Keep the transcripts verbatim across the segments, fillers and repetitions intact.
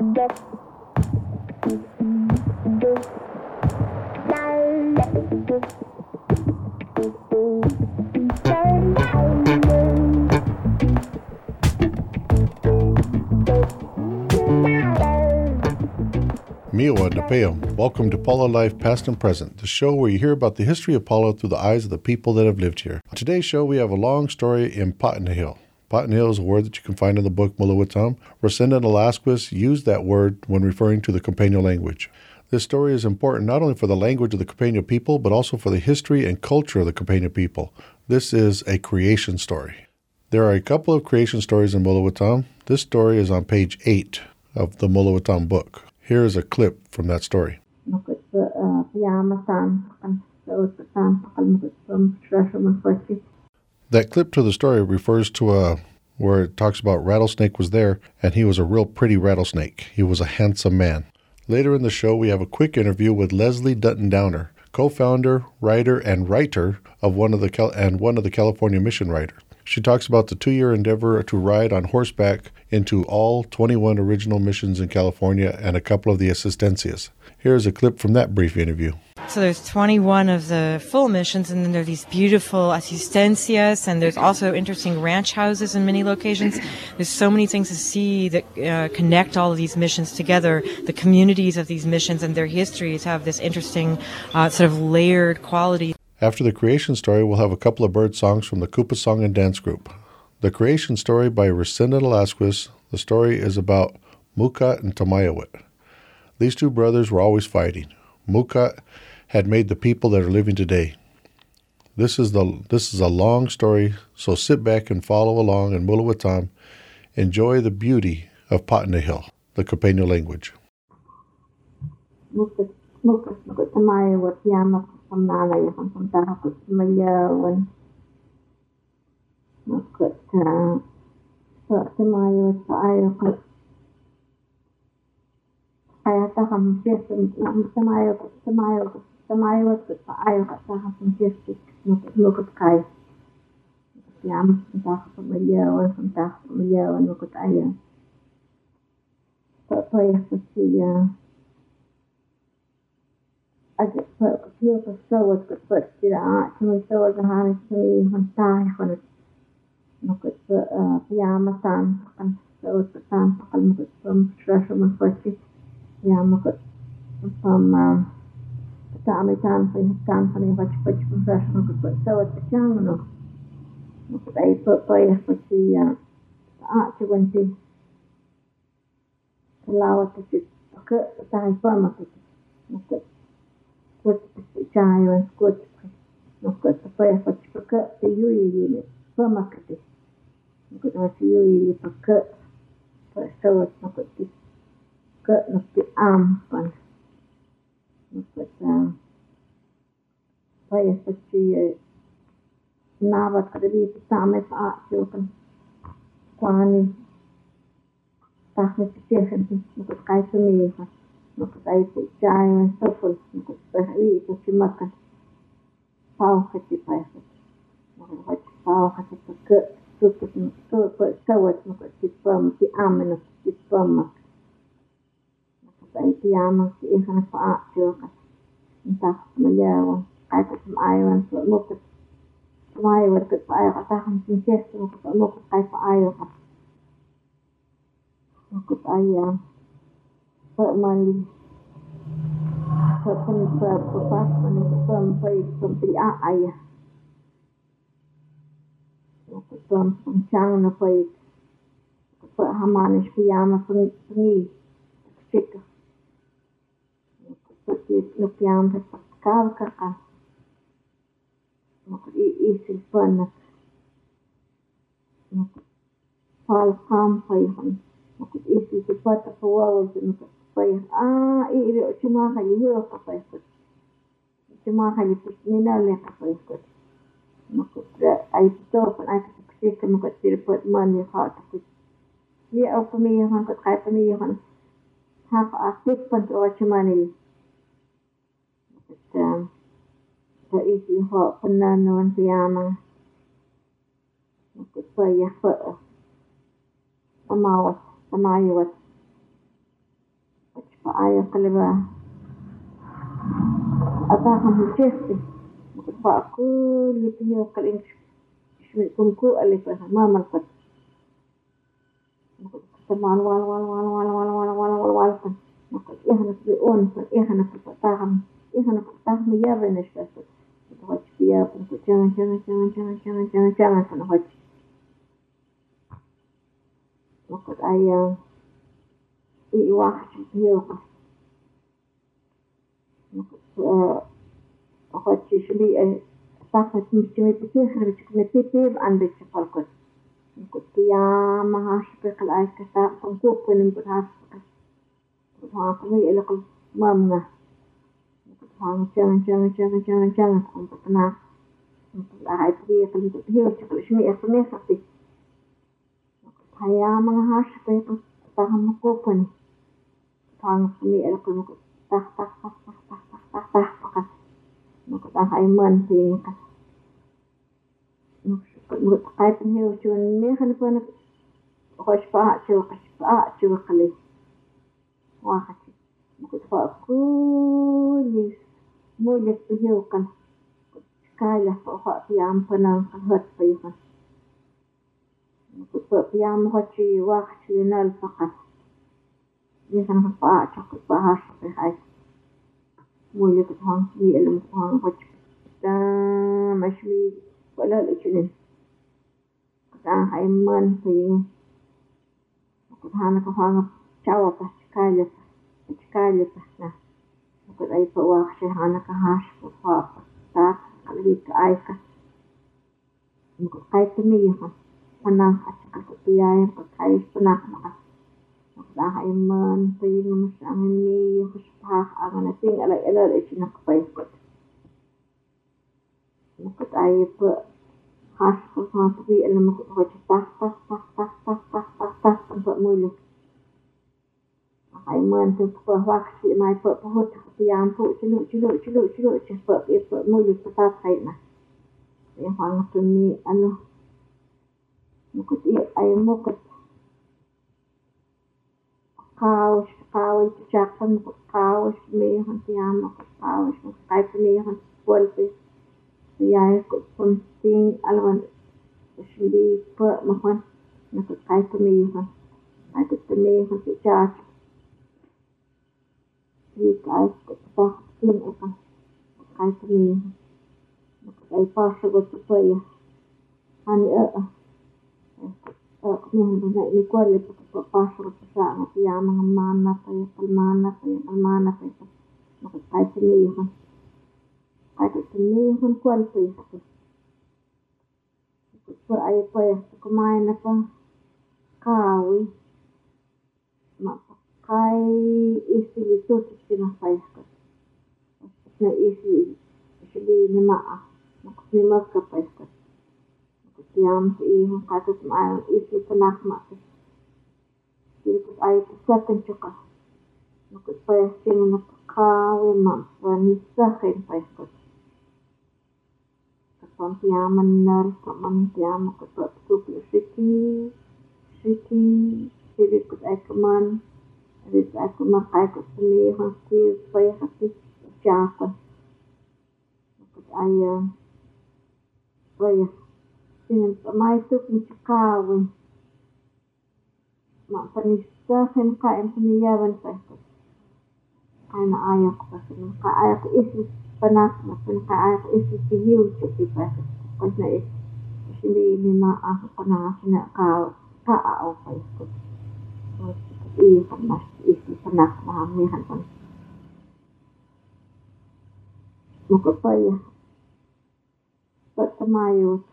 Miwa Napeum. Welcome to Pala Life Past and Present, the show where you hear about the history of Pala through the eyes of the people that have lived here. On today's show, we have a long story in Patanahil. Patanahil is a word that you can find in the book Mulawatam. Resenda and Velasquez used that word when referring to the Capeño language. This story is important not only for the language of the Capeño people, but also for the history and culture of the Capeño people. This is a creation story. There are a couple of creation stories in Mulawatam. This story is on page eight of the Mulawatam book. Here is a clip from that story. That clip to the story refers to a where it talks about Rattlesnake was there, and he was a real pretty rattlesnake. He was a handsome man. Later in the show, we have a quick interview with Leslie Dutton Downer, co-founder, writer, and writer of one of the Cal- and one of the California Mission Writers. She talks about the two-year endeavor to ride on horseback into all twenty-one original missions in California and a couple of the assistencias. Here's a clip from that brief interview. So there's twenty-one of the full missions, and then there are these beautiful assistencias, and there's also interesting ranch houses in many locations. There's so many things to see that uh, connect all of these missions together. The communities of these missions and their histories have this interesting uh, sort of layered quality. After the creation story, we'll have a couple of bird songs from the Kupa Song and Dance Group. The creation story by Resenda Velasquez. The story is about Mukat and Tamayawit. These two brothers were always fighting. Mukat had made the people that are living today. This is the this is a long story, so sit back and follow along in Mulawatam. Enjoy the beauty of Patanahil, the Capeño language. Mukat, Mukat, Mukat, Tamayawit, Yamak. Pamnalay akong punta ko sa Mayawan. Makot sa sa Mayawan sa ayaw ko. Kaya ta kami siyempre sa Mayawan ko sa Mayawan ko sa Mayawan ko sa ayaw ko sa kami siyempre makot kaya. Yam punta ko sa Mayawan, punta ko sa Mayawan makot ayaw. So kaya ko siya. I just put a few of the sewers could put to the art to me sewers and honey to me on tie on it. Look at the pajama sun and sewers the sun and look at some treasure and purchase. Yeah, look at some um the time time for his time for him, but you put some fresh and look at sewers the young no. Look at I put by for the art to went to allow it to sit the time for my look at Good child and good. No good. The prayer for the the you for market. Good as you for cut. For so it's not good. Cut not the arm one. No good. Um. Prayer for the now what could be the time if art you can. Kwani. Tahne situation. No good. Kai to me. Makot ay po dyan ang sopol. Makot pahawi ito si makan. Pao kasi paikot. Makot kasi pao kasi pagka. Sukot mo. Sukot sawat. Makot si pam. Si amin at si pam. Makot ay tiyamang si ikan na paa. Siyokat. Intak mayawan. Ay ko sumayawan. So makot. Sumayawan kat paayaw katakan sinses. Makot makot ay paayaw ka. Makot ay um, Mali sa pagpapas pagpapay pagpiaaya pagpam pangchang na pay pagpahamanis piyama pangi sika pagpit nukyam pagkal ka makaiisil pa na palpam pay makaiisil pa tapawawal Pay ah iri cuma kali hiyo ka pay ko. Cuma kali ninale ka pay ko. Makot ay to pan ay kasi ka makot report man ni ha ta ko. Ni au pamiyahan ko kay pamiyahan. Ha ka akit pan to cuma ni. Makot sa isi ho pananon piyama. Makot pay ha. Pamawat, pamayawat. Ayah kaleba ataham hujesti maka aku lipiyo kaling shmi kumku alipa mamal pat maka tamal wal wal wal wal wal wal wal wal wal kan maka ihna bi on fa ihna pataham ihna pataham ya beneshta maka wajbiya maka jangan jangan jangan jangan jangan jangan jangan sana waj maka ayah i wax hiyo أخذت شبيه طاقة مجتمع كثير خرج كمية بيب عن بيت فالكت كنت يا ما هاشبك الآية كتاب كنكوب كن برهاس كنت هاكمي إلى كل مامنا كنت هاكم جان جان جان جان جان كنت كنا كنت الآية بيه كنت هي وشكل شمية كمية خطي كنت هيا ما هاشبك طاقة مكوب كن كنت هاكم كمية إلى كل مكوب tah tah tah tah tah tah tah tah pakat maka tah aiman ting kan maka kai penhiu chun me kan pun hosh pa chu ka pa chu kali wa khati maka fa ku lis mo le penhiu kan kai la fa fa piam panang kan hat pa kan maka fa piam ho chi wa chi nal pakat ni kan pa chu pa ha hai مولي كتهان مي اللي مكوهان وجه كتان مشوي ولا لشنين كتان هايمان فيه كتهان كتهان شاوة كتكالي كتكالي كتنا وكت أي فواق شهانا كهاش فواق تاك قلبي كآيكا وكت قايت ميهان فنان أشكال كتبياين كتايش فناك مقا dah iman payung masangin ni khusbah angana ting ala ala ichinak paikot mukut ay pa khas ko sa tabi alam ko ko tak tak tak tak tak tak tak tak tak mulik ay man tu pa wak si mai pa pohot piam pu chulu chulu chulu chulu chepa e pa mulik patat kai na yang hang tu ni ano mukut ay mukut kaos kaos jakkan kaos mehan tiam kaos kai mehan polpe ya ko something alwan shili pa mahan na kai mehan ai ko mehan ti chach ni kai ko ta tin akan kai mehan ai pa sho ko pa ya ani a Kung hindi ni ko le papasok sa ang tiyama ng mana tayo kalmana tayo kalmana tayo makatay sinihan kahit sinihan ko al tayo ko ay pa kumain na pa kawi mapakay isi ito sinapay ko na isi isi ni maa makasimak ka pa ko Tiam si ihang katus maayang isi panak mati. Dito ay pasakan chuka. Nakot payasing nakakawi mam. Wanisa kain payakot. Kapang tiaman nar kaman tiam nakot supli siki. Siki. Dito ay kaman. Dito ay kaman kay ko sumihang kuya payakati. Chakon. Nakot ayang. Payak. Dengan pemai tu mencakawin. Mak penista kan kain peniawan pasal. Anak ayah ko pasal. Ka ayah ko isi panas. Maksudnya ka ayah ko isi sihiu cuti pasal. Kasi na isi. Kasi ni maaf ko na sina ka kaaw pasal. So, iya panas. Isi panas. Mahamihan panas. Mukapaya. Pagtamayot.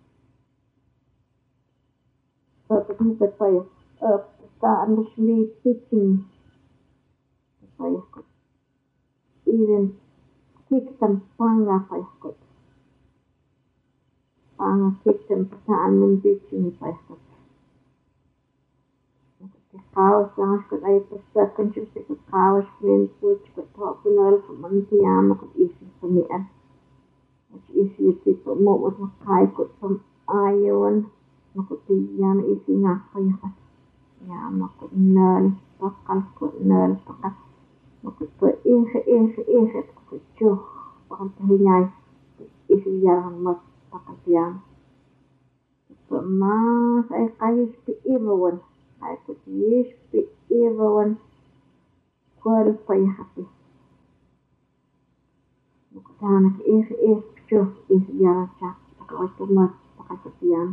Pagkakita tayo, saan mo siya teaching tayo ko. Even kikitam panga tayo ko. Panga kikitam saan mo teaching tayo ko. Kaos lang ko tayo pasakan siya sa kaos min po ko to pinal ko mantiyama ko isip pamian. At isip tipo mo mo kay ko sa ayon. Makutiyan isi nga kaya ya makut nal pakal ko nal pakal Makut pa inge inge inge makut jo pakan tahinyai isi jarang mat pakan tiang. Pa mas ay kayis pi ibawan ay kut yis pi ibawan kual payahapi. Makut hanak inge inge jo isi jarang cak pakai tomat pakai tiang.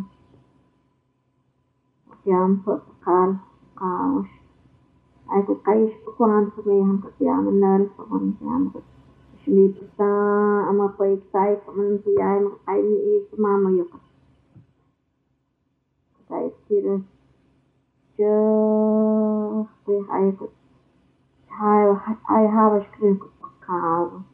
Tiang pa pakal kaos. Ay kut kayis pakuhan pamayahan ka tiang menal pakuhan tiang kut sini kita ama pay tay paman piyay makay ni mama yo ka. Tay tira jo pe ay kut ay ay hawas krin kut pakal.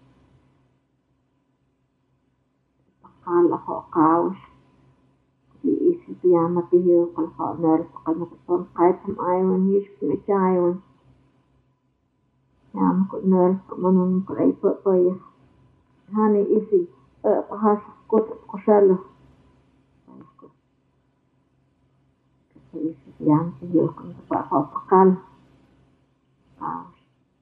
Pakal ako kaos. Isi piyama pihiyo kal ka nal pakal makutong kahit pam ayawan his pinachayawan. Yama kut nal pamanun kut ay pa paya. Hani isi pahas kut kusalo. Isi piyama pihiyo kal ka pakal. Kaos.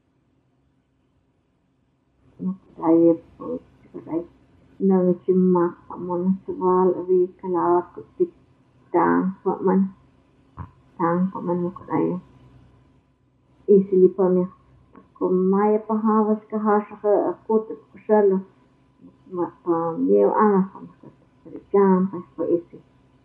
Makut ay po kut ay nang cimak paman sewal awi kalawat kutik tang paman tang paman makut ay isi lipamnya kumaya pahawas kahasa ka akut kusalo mata meu anak makut jam pas pa isi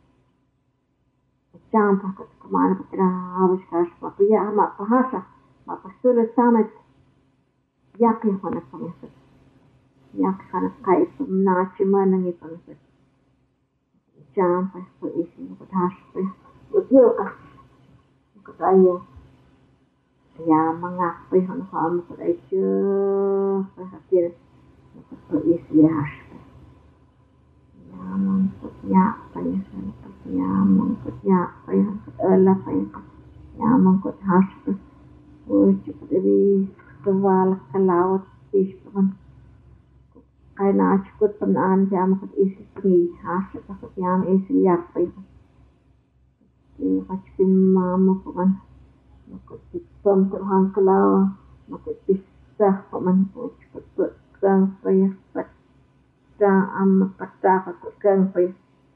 jam pa kut kumana patra hawas kahasa pa ya ama pahasa mapa sulit samet yakni hana pamasat yak kana kai na chimana ngi pamasat jam pas pa isi makut hasa util ka makut ayo ya mengapai hana hana makut ayo hasil makut pa isi hasa ya makut ya paya makut ya makut ya paya makut ala paya ya makut hasa oh cepat lebih kewal kelawat fish paman kaya na cukup penaan siya makut isi pengi hasa takut yang isi yak paya iya kacipin mama paman makut pam terhang kelawa makut pisah paman po cepat kang paya pada amma pada kakut kang paya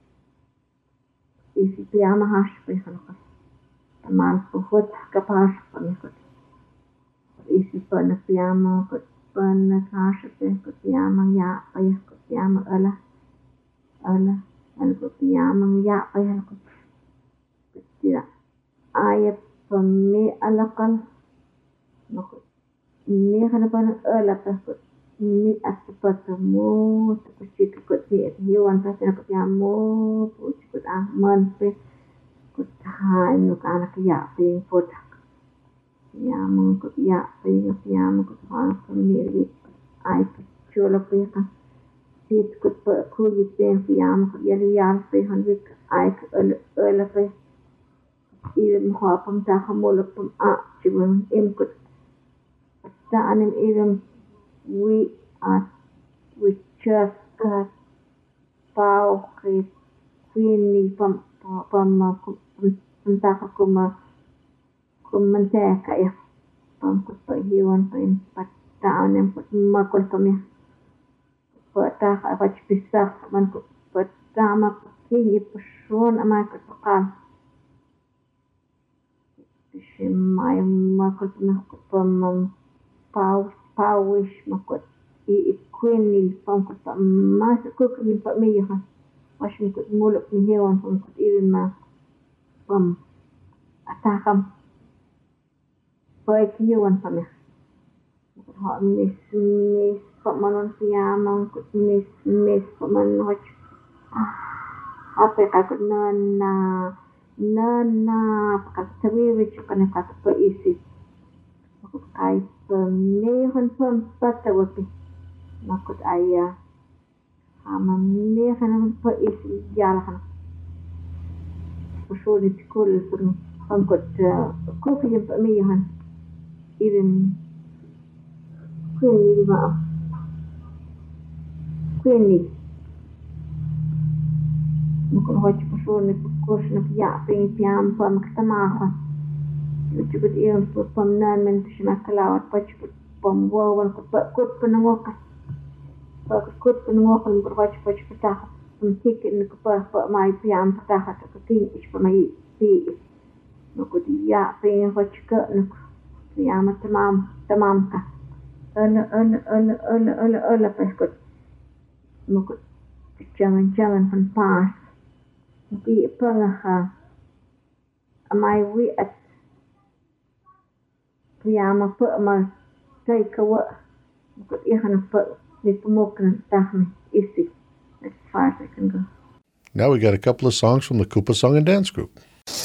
isi piyama hasa paya kanakas taman puhut kapas paman isi pana piyama kut pana hasa paya kut piyama ya paya kut piyama ala ala ala kut piyama ya paya kut tidak ayat pemi alakal makut ni kana pana ala kut ni asapatamu tukut kut ni hiwan pa sana kut yamu kut ahman pe kut hai nuk anak ya ping pot ya mengkut ya ping ya mengkut hal pemilih ai chola pe ka sit kut pa kuli pe ya mengkut ya ya pe hanwik ai el el pe ilim ha pam ta khamol pam a chibun em kut ta anim ilim we are we just got pau ke kwini pam pam pam ta kuma kuma ta ka ya pam kut pa hiwan pa in ta anim kut makul pam ya pa ta ka pa pisah man kut pa ta ma ki person ama kut pakal Shimai makut makut pam pau pauish makut i queen pam kut mas kut ni pa mi ha mas kut muluk ni hewan pam kut irin ma pam atakam pai hewan pam ya ha mis mis pam manon siamang kut mis mis pam manoj apa ka na na na na pakatawi which kana pa isi makut ay pamihon pam patawapi makut aya ama mihon pa isi jalahan usulit kul pam kut kofi yung pamihon irin kwini ba kwini makut hoch usulit kurs na piya ping piyam pam katamahan cukup iyon po pamnan men siya makalawat pa cukup from woven but good for the walker. But good for the walker and watch watch for that. Some ticket in the cuppa for my piam for that to king is for my feet. No good ya paying what you got no piam to mom to mamka. Un un un un un un a pescot. No good. Jangan jangan van paas. Be panga a my wee at Piama put my take a what could even put with the milk and stuff me easy as far as I can go. Now we got a couple of songs from the Kupa Song and Dance Group.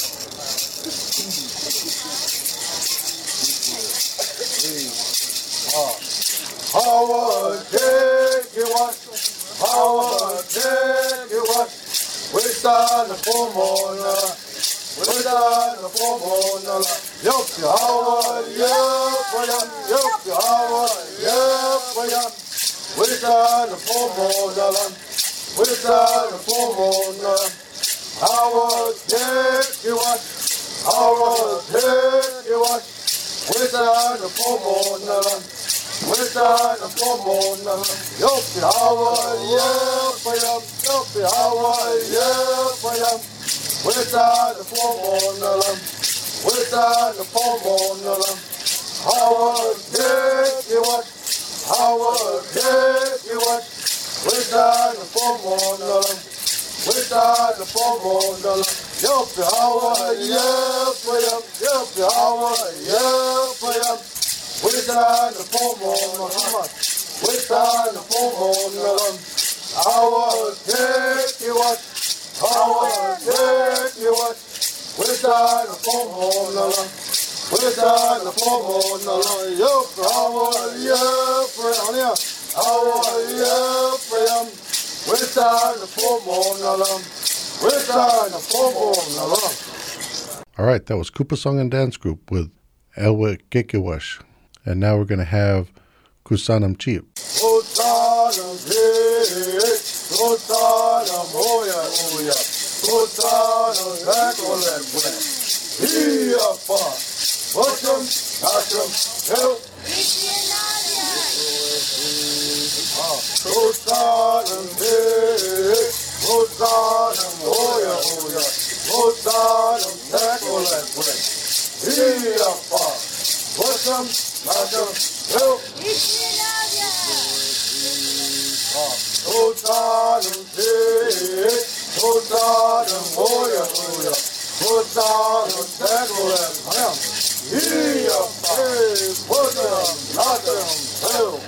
Howard, take you what? Howard, take you what? We're done the full moon. We're done the full moon. Yup, Howard, yup, yup, yup, Howard, yup, yup. We're done the full moon. We're done the full moon. Howard, take you what? Howard, take you what? We're done the full moon. We're done the full moon. Yup, Howard, yup, yup, yup, Howard, yup, yup. We're done the full moon. We're done the full moon. Howard, take you what? Howard, take you what? We're done the full moon. We're done the full moon. Yup, Howard, yup, yup, yup, Howard, yup, yup. We're done the full moon. We're done the full moon. Howard, take you what? Howard, take you what? We're done the full moon. We're done the full moon. Yup, Howard, yup, yup, Howard, yup, yup. We're done the full moon. We're done the full moon. All right, that was Kupa Song and Dance Group with Elwa Kekewash. And now we're going to have Kusanam Chiep. Kusanam Chiep, Kusanam Hoya Hoya, Kusanam Zakolet Wet. Here, Fa, Welcome, Welcome, Help. Kusanam Chiep, Kusanam Hoya Hoya, Kusanam Zakolet Wet. Here, Fa. Welcome, welcome, help. Kusanam Chiep, Kusanam Hoya Hoya, Kusanam Zakolet Wet. Here, welcome, welcome, help.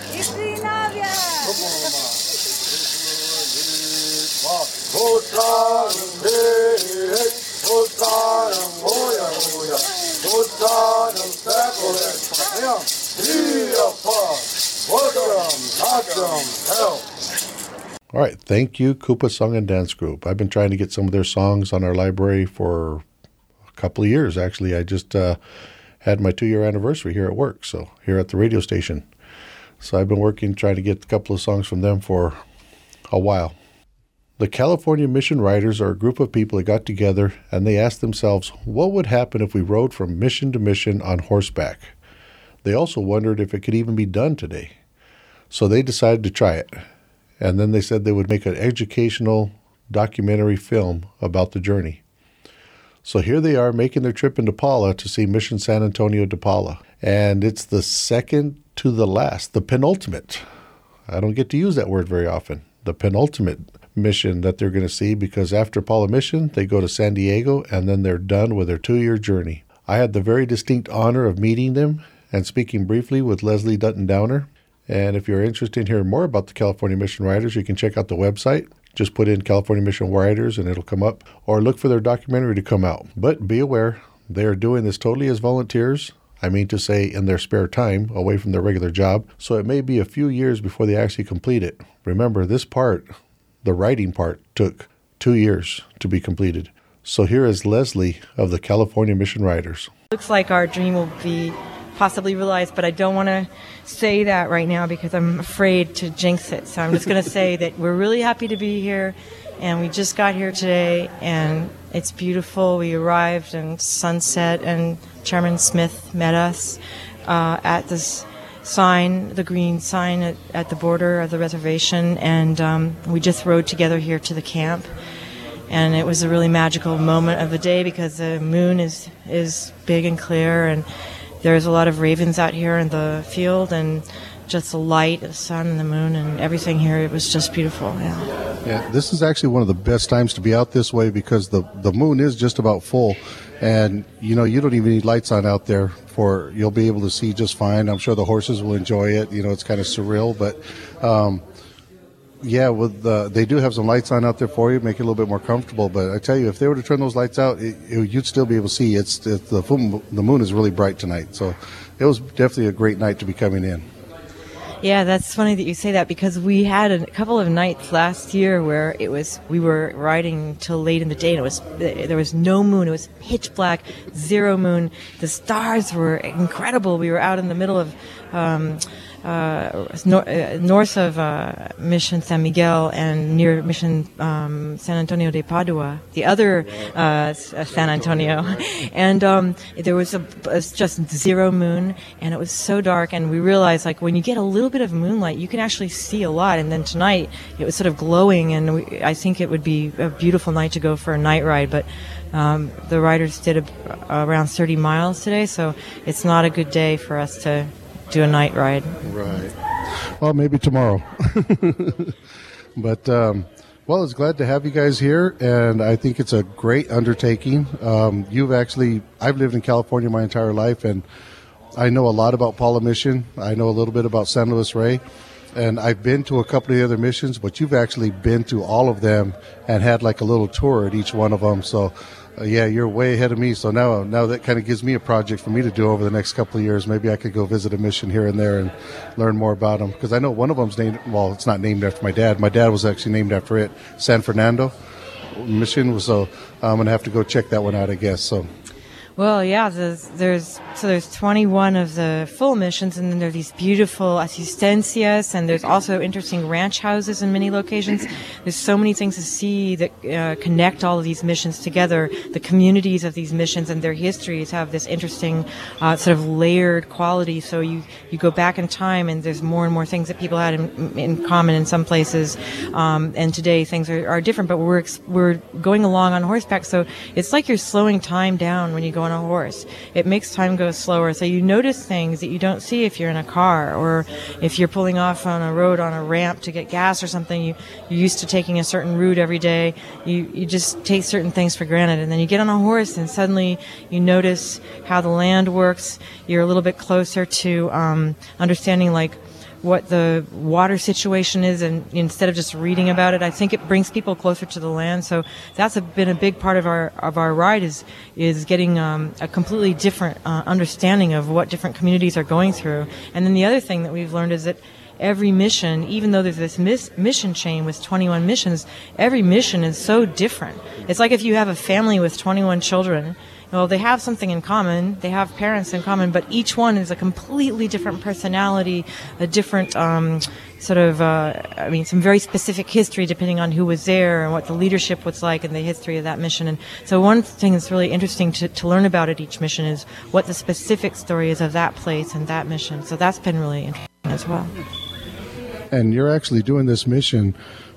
Kusanam Chiep, Kusanam Hoya Hoya, Kusanam Zakolet Wet. Here, welcome, welcome, help. All right, thank you, Kupa Song and Dance Group. I've been trying to get some of their songs on our library for a couple of years, actually. I just uh, had my two-year anniversary here at work, so here at the radio station. So I've been working, trying to get a couple of songs from them for a while. The California Mission Riders are a group of people that got together and they asked themselves, what would happen if we rode from mission to mission on horseback? They also wondered if it could even be done today. So they decided to try it. And then they said they would make an educational documentary film about the journey. So here they are making their trip into Pala to see Mission San Antonio de Pala. And it's the second to the last, the penultimate. I don't get to use that word very often. The penultimate mission that they're going to see, because after Pala Mission, they go to San Diego and then they're done with their two-year journey. I had the very distinct honor of meeting them and speaking briefly with Leslie Dutton Downer. And if you're interested in hearing more about the California Mission Riders, you can check out the website. Just put in California Mission Riders and it'll come up, or look for their documentary to come out. But be aware, they are doing this totally as volunteers. I mean to say in their spare time, away from their regular job. So it may be a few years before they actually complete it. Remember, this part, the writing part, took two years to be completed. So here is Leslie of the California Mission Riders. Looks like our dream will be possibly realized, but I don't want to say that right now because I'm afraid to jinx it. So I'm just going to say that we're really happy to be here, and we just got here today, and it's beautiful. We arrived in sunset, and Chairman Smith met us uh, at this sign, the green sign at, at the border of the reservation, and um, we just rode together here to the camp. And it was a really magical moment of the day because the moon is is big and clear, and there's a lot of ravens out here in the field, and just the light, the sun, and the moon, and everything here. It was just beautiful. Yeah. Yeah. This is actually one of the best times to be out this way because the the moon is just about full, and you know you don't even need lights on out there for you'll be able to see just fine. I'm sure the horses will enjoy it. You know, it's kind of surreal, but. Um, Yeah, with the, they do have some lights on out there for you, make it a little bit more comfortable. But I tell you, if they were to turn those lights out, it, it, you'd still be able to see. It's, it's the the moon is really bright tonight, so it was definitely a great night to be coming in. Yeah, that's funny that you say that because we had a couple of nights last year where it was we were riding till late in the day and it was there was no moon. It was pitch black, zero moon. The stars were incredible. We were out in the middle of. Um, Uh, nor- uh, north of uh, Mission San Miguel and near Mission um, San Antonio de Padua, the other uh, San Antonio, and um, there was a, a just zero moon, and it was so dark. And we realized, like, when you get a little bit of moonlight, you can actually see a lot. And then tonight, it was sort of glowing, and we, I think it would be a beautiful night to go for a night ride. But um, the riders did a, around thirty miles today, so it's not a good day for us to do a night ride. Right. Well, maybe tomorrow. But, um, well, it's glad to have you guys here, and I think it's a great undertaking. Um, you've actually, I've lived in California my entire life, and I know a lot about Pala Mission. I know a little bit about San Luis Rey, and I've been to a couple of the other missions, but you've actually been to all of them and had like a little tour at each one of them. So, Uh, yeah, you're way ahead of me. So now, now that kind of gives me a project for me to do over the next couple of years. Maybe I could go visit a mission here and there and learn more about them. Because I know one of them's named. Well, it's not named after my dad. My dad was actually named after it, San Fernando Mission. So I'm gonna have to go check that one out, I guess. So. Well, yeah, there's, there's so there's twenty-one of the full missions, and then there are these beautiful asistencias, and there's also interesting ranch houses in many locations. There's so many things to see that uh, connect all of these missions together. The communities of these missions and their histories have this interesting uh, sort of layered quality. So you, you go back in time, and there's more and more things that people had in, in common in some places. Um, and today things are, are different, but we're we're going along on horseback, so it's like you're slowing time down when you go on a horse. It makes time go slower, so you notice things that you don't see if you're in a car, or if you're pulling off on a road on a ramp to get gas or something. You, you're used to taking a certain route every day. You, you just take certain things for granted, and then you get on a horse and suddenly you notice how the land works. You're a little bit closer to um, understanding like what the water situation is, and instead of just reading about it, I think it brings people closer to the land. So that's a, been a big part of our of our ride is is getting um, a completely different uh, understanding of what different communities are going through. And then the other thing that we've learned is that every mission, even though there's this mis- mission chain with twenty-one missions, every mission is so different. It's like if you have a family with twenty-one children. Well, they have something in common. They have parents in common, but each one is a completely different personality, a different um, sort of, uh, I mean, some very specific history depending on who was there and what the leadership was like and the history of that mission. And so one thing that's really interesting to, to learn about at each mission is what the specific story is of that place and that mission. So that's been really interesting as well. And you're actually doing this mission,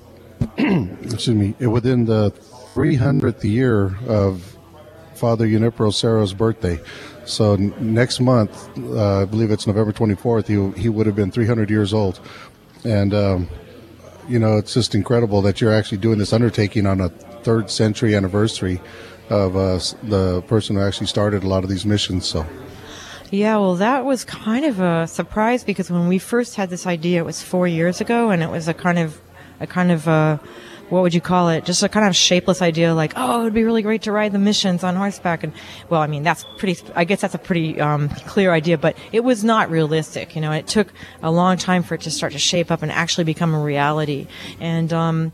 excuse me, within the three hundredth year of Father Junipero Serra's birthday. So n- next month, uh, I believe it's November twenty-fourth, he, he would have been three hundred years old. And, um, you know, it's just incredible that you're actually doing this undertaking on a third century anniversary of uh, the person who actually started a lot of these missions. So. Yeah, well, that was kind of a surprise because when we first had this idea, it was four years ago, and it was a kind of, a kind of, uh, what would you call it? Just a kind of shapeless idea, like, oh, it would be really great to ride the missions on horseback. And, well, I mean, that's pretty, I guess that's a pretty um, clear idea, but it was not realistic. You know, it took a long time for it to start to shape up and actually become a reality. And, um,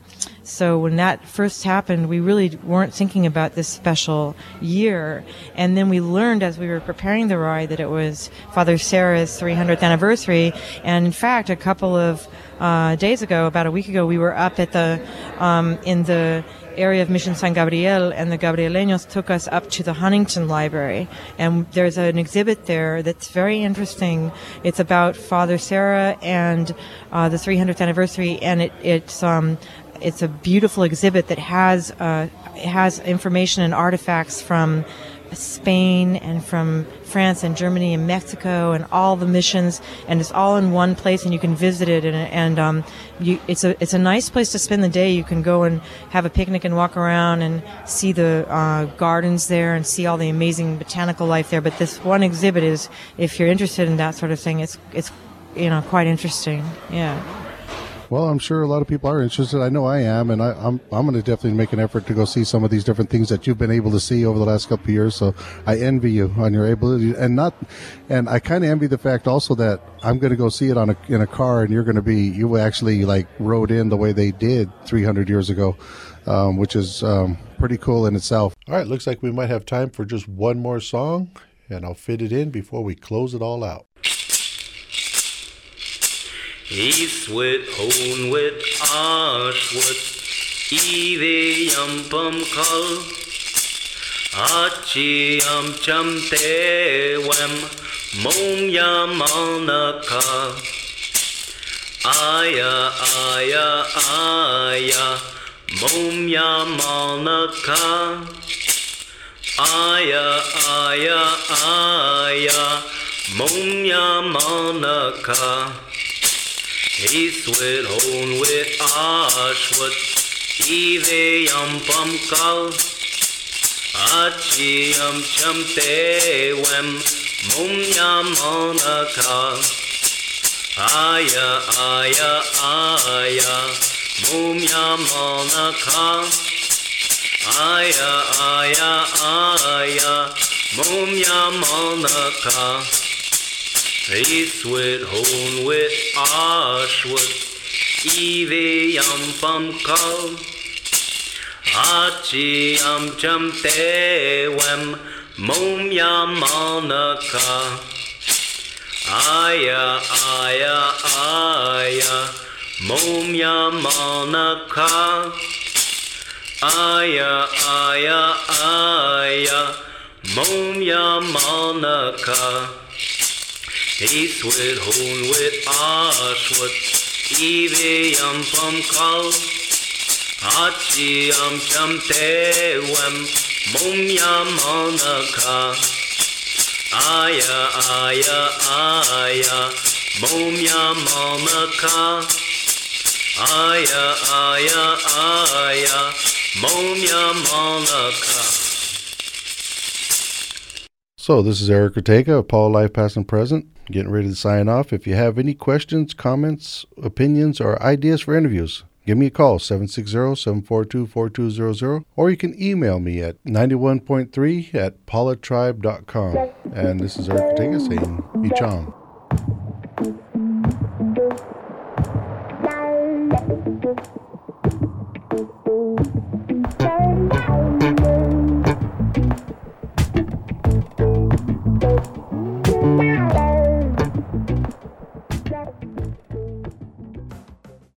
So when that first happened, we really weren't thinking about this special year. And then we learned as we were preparing the ride that it was Father Serra's three hundredth anniversary. And in fact, a couple of uh, days ago, about a week ago, we were up at the um, in the area of Mission San Gabriel, and the Gabrieleños took us up to the Huntington Library, and there's an exhibit there that's very interesting. It's about Father Serra and uh, the three hundredth anniversary, and it, it's um, it's a beautiful exhibit that has uh, has information and artifacts from Spain and from France and Germany and Mexico and all the missions, and it's all in one place, and you can visit it, and, and um, you, it's a it's a nice place to spend the day. You can go and have a picnic and walk around and see the uh, gardens there and see all the amazing botanical life there. But this one exhibit is, if you're interested in that sort of thing, it's it's you know quite interesting. Yeah. Well, I'm sure a lot of people are interested. I know I am, and I, I'm I'm going to definitely make an effort to go see some of these different things that you've been able to see over the last couple of years. So I envy you on your ability, and not, and I kind of envy the fact also that I'm going to go see it on a in a car, and you're going to be you actually like rode in the way they did three hundred years ago, um, which is um, pretty cool in itself. All right, looks like we might have time for just one more song, and I'll fit it in before we close it all out. East with hone with ashwood, Eve yampum kal, Achi yam cham te wem, Mom yamanaka, Aya aya aya, Mom yamanaka, Aya aya aya, Mom yamanaka. East with hone with ashwood, Eve yampum kal, Achi yam cham te wem, Mom yamanaka, Aya aya aya, Mom yamanaka, Aya aya aya, Mom yamanaka. East with hone with ashwood, Eve yampum kal, Achi yam cham te wem, Mom yamanaka, Aya aya aya, Mom yamanaka, Aya aya aya, Mom yamanaka. East with hone with ashwood, Eve yampum kal, Achi yam cham te wem, Mom yamanaka, Aya aya aya, Mom yamanaka, Aya aya aya, Mom yamanaka. So this is Eric Ortega of Apollo Life Past and Present, getting ready to sign off. If you have any questions, comments, opinions, or ideas for interviews, give me a call, seven six zero, seven four two, four two zero zero, or you can email me at ninety-one point three at paulatribe dot com. And this is Eric Ortega saying, Icham.